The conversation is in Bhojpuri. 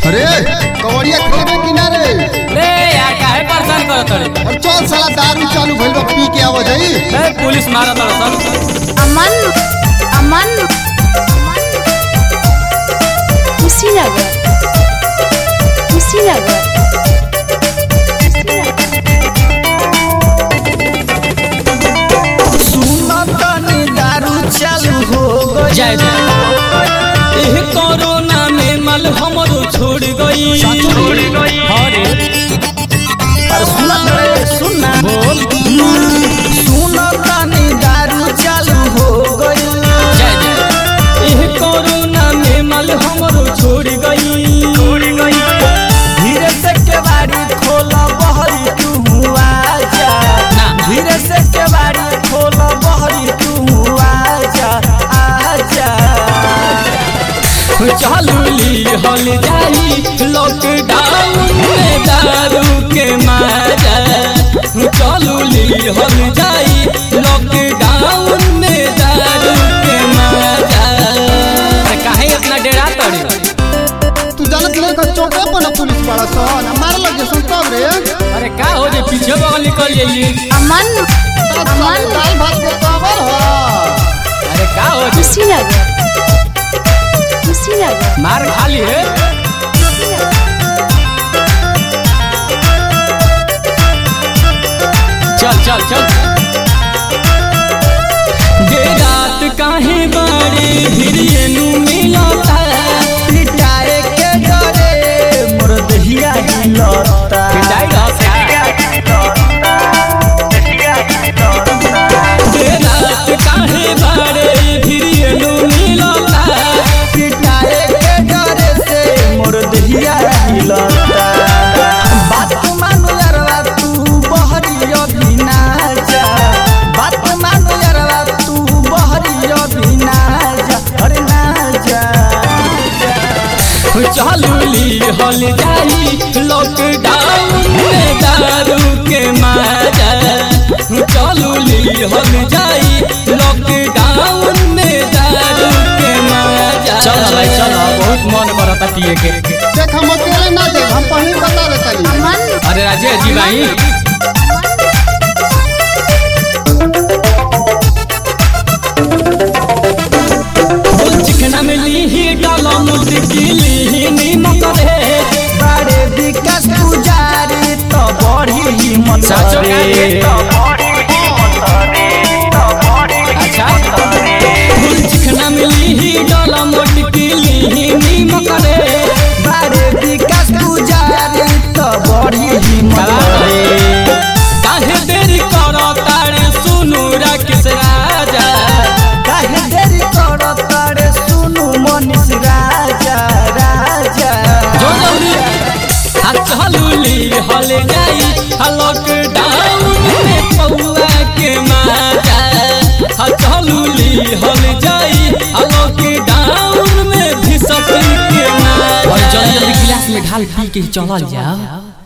अरे कवड़िया खेबे किनारे ले यार काहे परेशान करत रे। और चल साला दारू चालू भइल बा पी के आवा जाई। ए पुलिस मारत सन। अमन अमन कुशीनगर सुनतनी दारू चालू हो जय जय एह कोरोना में मल हमरो छोड़ गई अरे सुना बोल सुनतनी दारू चालू हो गई जय जय एह कोरोना में मल हमरो छोड़ गई धीरे से केवाड़ी खोला बहरी तू आजा धीरे से केवाड़ी खोला बहरी तू आजा आजा चालूली हल जाई लॉकडाउन में दारू के मारा चालूली हल जाई लॉकडाउन में दारू के मारा काहे इतना डेरा तड़े तू जानत नहीं का चौके पर ना पुलिस वाला सन मार लग जे सुन तब रे। अरे का हो जे पीछे बगल निकल जाइए अमन दाल भात के पावर हो। अरे का हो जे कुशीनगर मार खा लिए चल चल चल दे रात काहे बाड़ी भिरियनु मिलता पिटाए के डरे मोर दहिया हिलता पिटाई रहता दे रात काहे बाड़ी भिरियनु मिलता पिटाए के डरे से मोर दहिया हिलता बात मानो यारवा तू बहरी अभी ना जा बात मानो यारवा तू बहरी अभी ना जा अरे ना जा चालूली हल जाई लॉकडाउन में दारू के मारा चालूली हल जाई लॉकडाउन में दारू के मारा चल भाई चल बहुत मन करता पिए के देख हम अकेले ना दे हम पहले बता देता नहीं। अमन अरे राजेश जी भाई चिकना में ली डाला मुश्किली नीमक रे बड़े विकास पुजारी तो बड़ी हिम्मत साचो रे अच्छा फूल चिकना में ली डाला मुश्किली नीमक रे बड़े विकास पुजारी तो बड़ी हिम्मत रे काहे देरी करो तारे सुनु राकेश राजा काहे देरी करो तारे सुनु मनीष राजा राजा जो जल्दी हाथ चलूली हल जाई लॉकडाउन में पौआ के मारा हाथ चलूली हल जाई लॉकडाउन में भी सकी के मारा और जल्दी जल्दी गिलास में ढाल पी के चला जाओ।